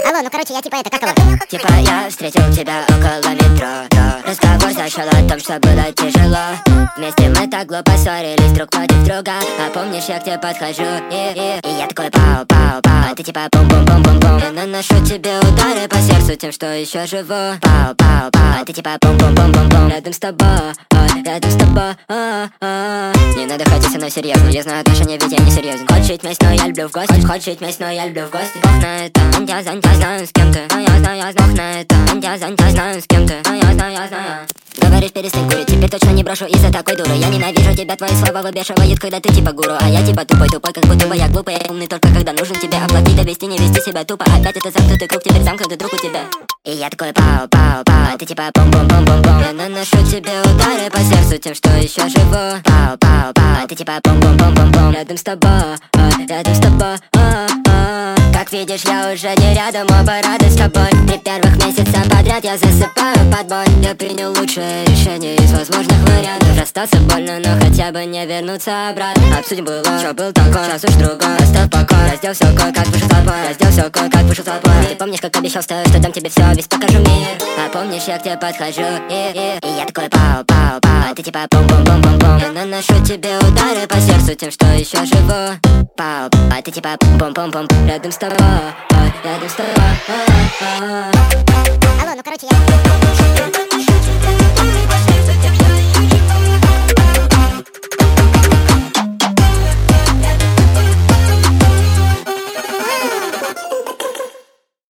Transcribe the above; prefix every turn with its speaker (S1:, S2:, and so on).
S1: Алло, ну короче, я типа это, как его?
S2: Типа я встретил тебя около метро, да. Разговор зашел о том, что было тяжело. Вместе мы так глупо ссорились друг против друга. А помнишь, я к тебе подхожу и я такой пау-пау-пау, а ты типа бум-бум-бум-бум-бум. Я наношу тебе удары по сердцу тем, что еще живу. Пау-пау-пау, а ты типа бум-бум-бум-бум-бум. Рядом с тобой, рядом с тобой. Не надо ходить со мной серьезно, я знаю отношения, ведь я не серьезен. Хочешь жить вместе, но я люблю в гости. Хочешь жить вместе, но я люблю в гости. Бог на это, я знаю с кем ты. Я знаю на это, я знаю с кем ты. Я знаю. Говоришь, перестань курить, теперь точно не брошу из-за такой дуры. Я ненавижу тебя, твои слова выбешивают, когда ты типа гуру. А я типа тупой, как будто бы я глупый. Я умный только когда нужен тебе оплатить, довести, не вести себя тупо. Опять это замкнутый круг, теперь замкнутый друг у тебя. И я такой пау-пау-пау, а ты типа бум-бум-бум-бум-бум. Я наношу тебе удары по сердцу тем, что еще живу. Пау-пау-пау, а ты типа бум-бум-бум-бум-бум. Рядом с тобой, рядом с тобой. Как видишь, я уже не рядом, оба рады с тобой. При первых месяцах подряд я засыпаю под боль. Я принял лучшее решение из возможных вариантов. Расстаться больно, но хотя бы не вернуться обратно. Обсудим было, что был такой, сейчас уж другой. Оставь покой, раздел все кое-как вышел толпой. Раздел все кое-как вышел толпой. Ты помнишь, как обещал, что дам тебе все, весь покажу мир. А помнишь, я к тебе подхожу и я такой пау-пау-пау, а ты типа бум-бум-бум-бум-бум. Я наношу тебе удары по сердцу тем, что еще живу. Пау, а ты типа бум-бум-бум. Рядом с тобой, рядом с тобой.
S1: Алло, ну короче, я